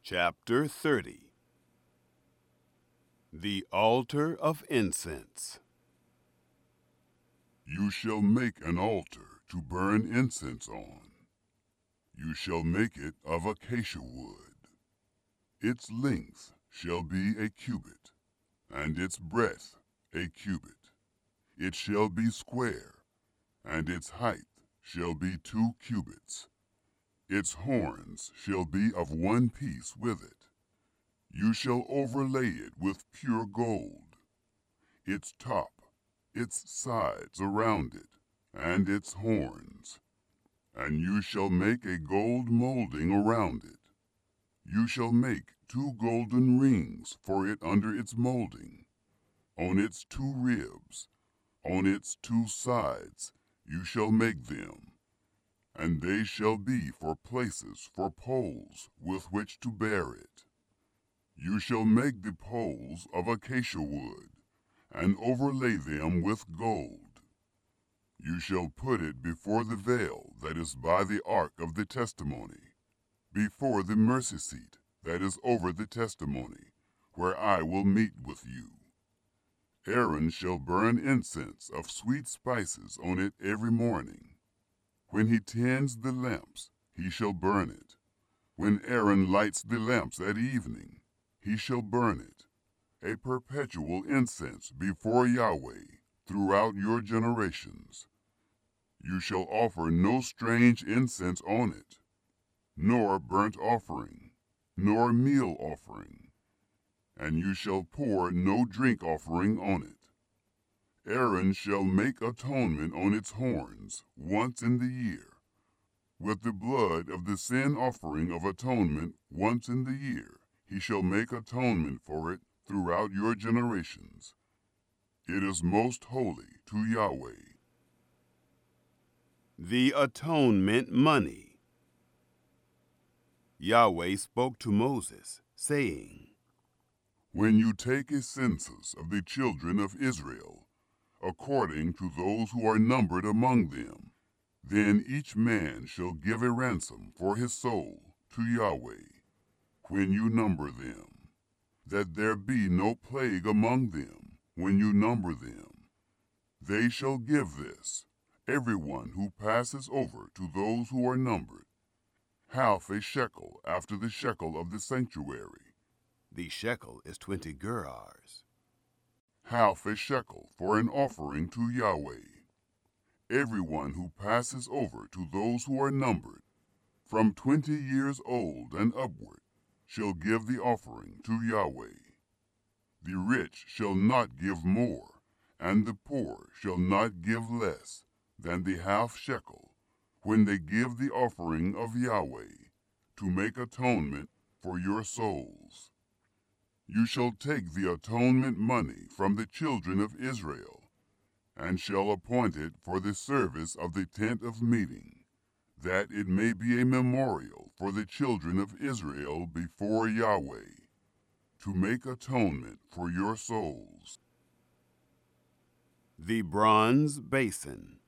Chapter 30. The Altar of Incense. You shall make an altar to burn incense on. You shall make it of acacia wood. Its length shall be a cubit, and its breadth a cubit. It shall be square, and its height shall be 2 cubits. Its horns shall be of one piece with it. You shall overlay it with pure gold. Its top, its sides around it, and its horns. And you shall make a gold molding around it. You shall make 2 golden rings for it under its molding. On its 2 ribs, on its 2 sides, you shall make them. And they shall be for places for poles with which to bear it. You shall make the poles of acacia wood, and overlay them with gold. You shall put it before the veil that is by the ark of the testimony, before the mercy seat that is over the testimony, where I will meet with you. Aaron shall burn incense of sweet spices on it every morning. When he tends the lamps, he shall burn it. When Aaron lights the lamps at evening, he shall burn it, a perpetual incense before Yahweh throughout your generations. You shall offer no strange incense on it, nor burnt offering, nor meal offering, and you shall pour no drink offering on it. Aaron shall make atonement on its horns once in the year, with the blood of the sin offering of atonement once in the year. He shall make atonement for it throughout your generations. It is most holy to Yahweh. The Atonement Money. Yahweh spoke to Moses, saying, When you take a census of the children of Israel, according to those who are numbered among them, then each man shall give a ransom for his soul to Yahweh when you number them, that there be no plague among them when you number them. They shall give this, everyone who passes over to those who are numbered, half a shekel after the shekel of the sanctuary. The shekel is 20 gerahs. Half a shekel for an offering to Yahweh. Everyone who passes over to those who are numbered, from 20 years old and upward, shall give the offering to Yahweh. The rich shall not give more, and the poor shall not give less than the half shekel, when they give the offering of Yahweh, to make atonement for your souls. You shall take the atonement money from the children of Israel, and shall appoint it for the service of the tent of meeting, that it may be a memorial for the children of Israel before Yahweh, to make atonement for your souls. The Bronze Basin.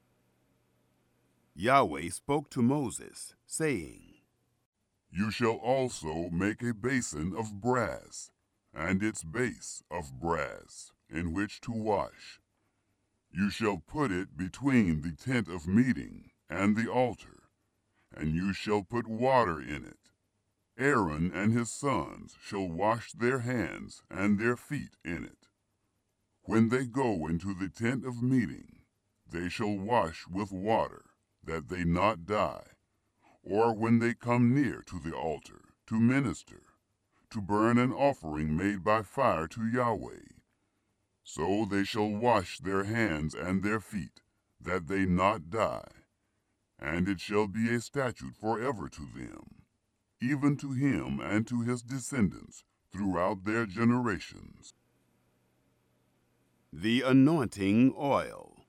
Yahweh spoke to Moses, saying, You shall also make a basin of brass, and its base of brass, in which to wash. You shall put it between the tent of meeting and the altar, and you shall put water in it. Aaron and his sons shall wash their hands and their feet in it. When they go into the tent of meeting, they shall wash with water, that they not die, or when they come near to the altar to minister, to burn an offering made by fire to Yahweh. So they shall wash their hands and their feet, that they not die. And it shall be a statute forever to them, even to him and to his descendants throughout their generations. The Anointing Oil.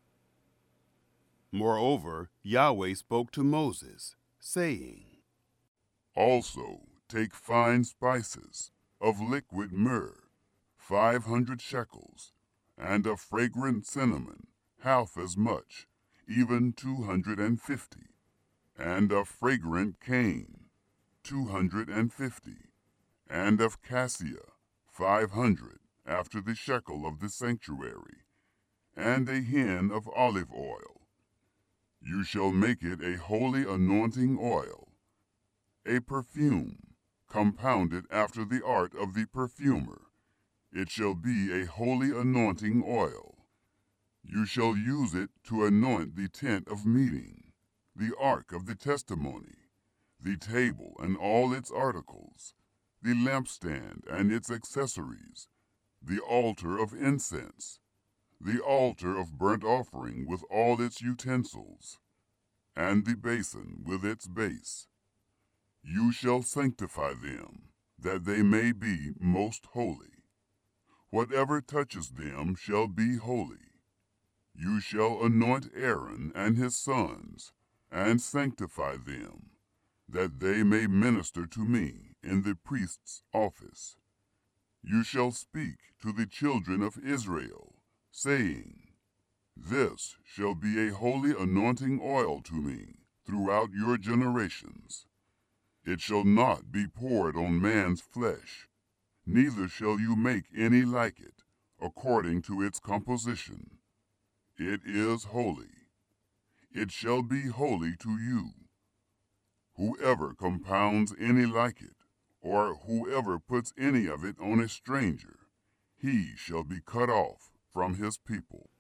Moreover, Yahweh spoke to Moses, saying, Also take fine spices of liquid myrrh, 500 shekels, and of fragrant cinnamon, half as much, even 250, and of fragrant cane, 250, and of cassia 500 after the shekel of the sanctuary, and a hin of olive oil. You shall make it a holy anointing oil, a perfume, compounded after the art of the perfumer. It shall be a holy anointing oil. You shall use it to anoint the tent of meeting, the ark of the testimony, the table and all its articles, the lampstand and its accessories, the altar of incense, the altar of burnt offering with all its utensils, and the basin with its base. You shall sanctify them, that they may be most holy. Whatever touches them shall be holy. You shall anoint Aaron and his sons, and sanctify them, that they may minister to me in the priest's office. You shall speak to the children of Israel, saying, This shall be a holy anointing oil to me throughout your generations. It shall not be poured on man's flesh, neither shall you make any like it, according to its composition. It is holy. It shall be holy to you. Whoever compounds any like it, or whoever puts any of it on a stranger, he shall be cut off from his people.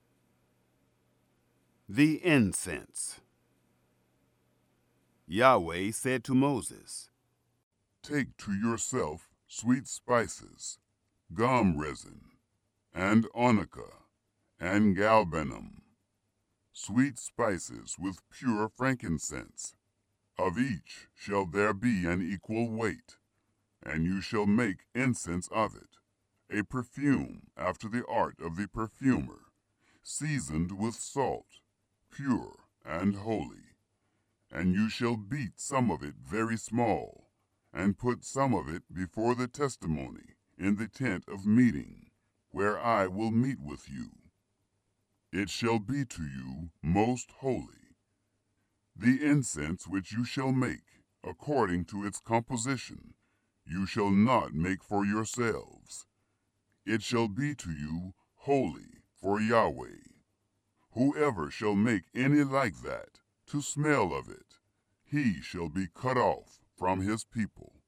The incense. Yahweh said to Moses, Take to yourself sweet spices, gum resin, and onycha, and galbanum, sweet spices with pure frankincense. Of each shall there be an equal weight, and you shall make incense of it, a perfume after the art of the perfumer, seasoned with salt, pure and holy. And you shall beat some of it very small, and put some of it before the testimony in the tent of meeting, where I will meet with you. It shall be to you most holy. The incense which you shall make, according to its composition, you shall not make for yourselves. It shall be to you holy for Yahweh. Whoever shall make any like that, to smell of it, he shall be cut off from his people.